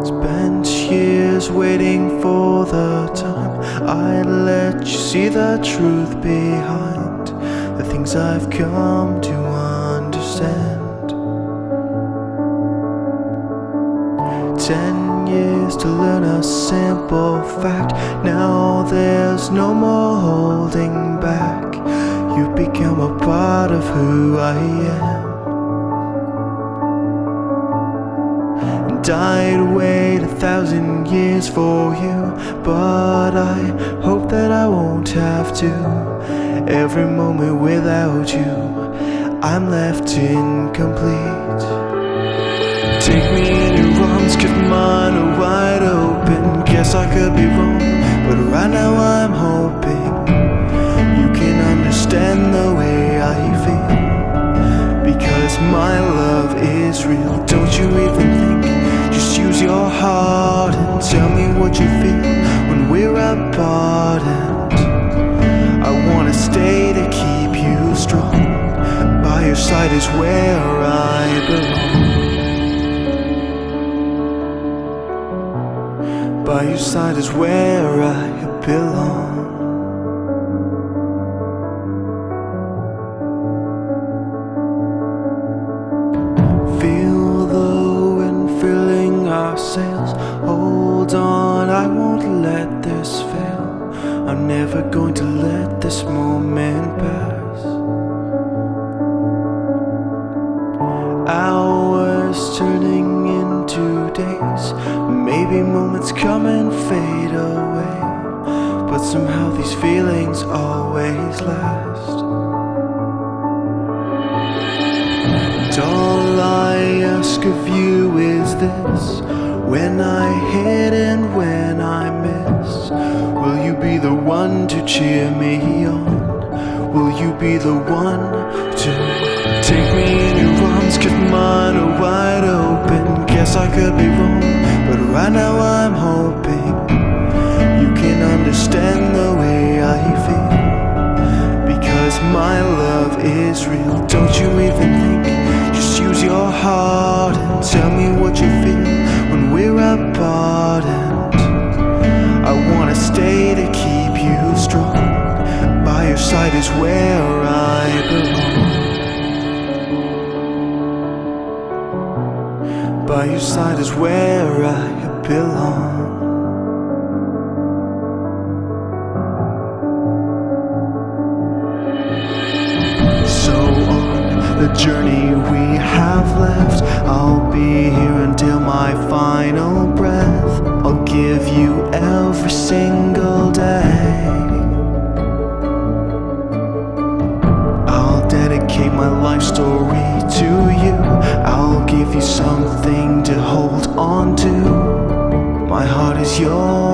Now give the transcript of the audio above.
Spent years waiting for the time I'd let you see the truth behind the things I've come to understand. 10 years to learn a simple fact. Now there's no more holding back. You've become a part of who I am. And I'd wait 1,000 years for you, but I hope that I won't have to. Every moment without you, I'm left incomplete. Take me in your arms, 'cause mine are wide open. Guess I could be wrong, but right now I'm hoping you can understand the way I feel. Because my love is real, don't you even think? Just use your heart and tell me what you feel when we're apart. And I wanna stay to keep you strong. By your side is where I belong. By your side is where I belong. Feel the wind filling our sails. Hold on, I won't let this fail. I'm never going to let this moment pass. Hours turning into days. Maybe moments come and fade away, but somehow these feelings always last. And all I ask of you is this: when I hit and when I miss, will you be the one to cheer me on? Will you be the one to take me in your arms, 'cause mine are wide open. Guess I could be wrong, but right now I'm hoping you can understand the way I feel. Because my love is real, don't you even think? Just use your heart and tell me what you feel when we're apart. And I wanna stay to keep you strong. By your side is where I belong. By your side is where I belong. So on the journey we have left, I'll be here until my final breath. I'll give you every single day. I'll dedicate my life story to you. I'll give you something to hold on to. My heart is yours.